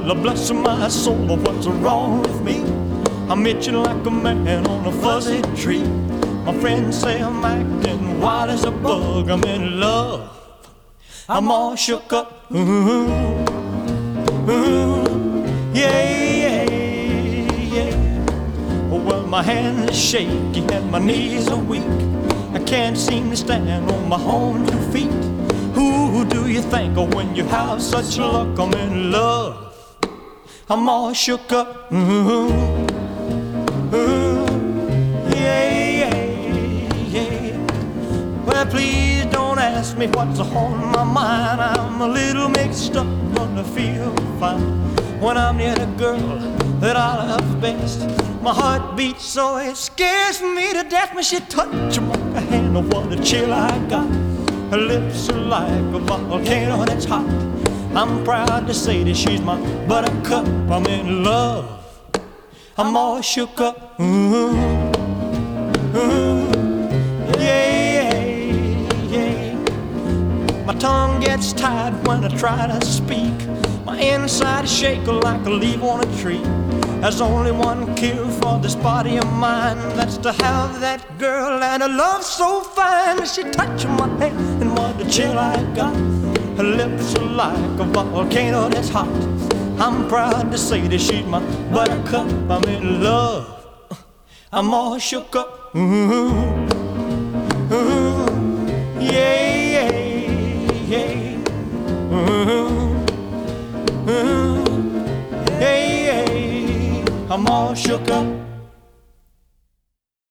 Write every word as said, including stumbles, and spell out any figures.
Lord bless my soul, what's wrong with me? I'm itching like a man on a fuzzy tree. My friends say I'm acting wild as a bug. I'm in love, I'm all shook up. Ooh, ooh, yeah, yeah, yeah. Well, my hands are shaky and my knees are weak. I can't seem to stand on my own two feet. Who do you think of when you have such luck? I'm in love, I'm all shook up. Ooh, ooh, yeah, yeah, yeah. Well, please don't ask me what's on my mind. I'm a little mixed up, but I feel fine when I'm near the girl that I love best. My heart beats so it scares me to death when she touches my hand. Oh, what a chill I got. Her lips are like a volcano that's hot. I'm proud to say that she's my buttercup. I'm in love, I'm all shook up. Ooh, ooh, yeah, yeah. My tongue gets tied when I try to speak. My inside shake like a leaf on a tree. There's only one cure for this body of mine. That's to have that girl and a love so fine. She touched my hand and what a chill I got. Her lips are like a volcano that's hot. I'm proud to say that she's my buttercup. I'm in love, I'm all shook up. Ooh, ooh, yeah, yeah, yeah. Ooh, ooh, yeah, yeah. I'm all shook up.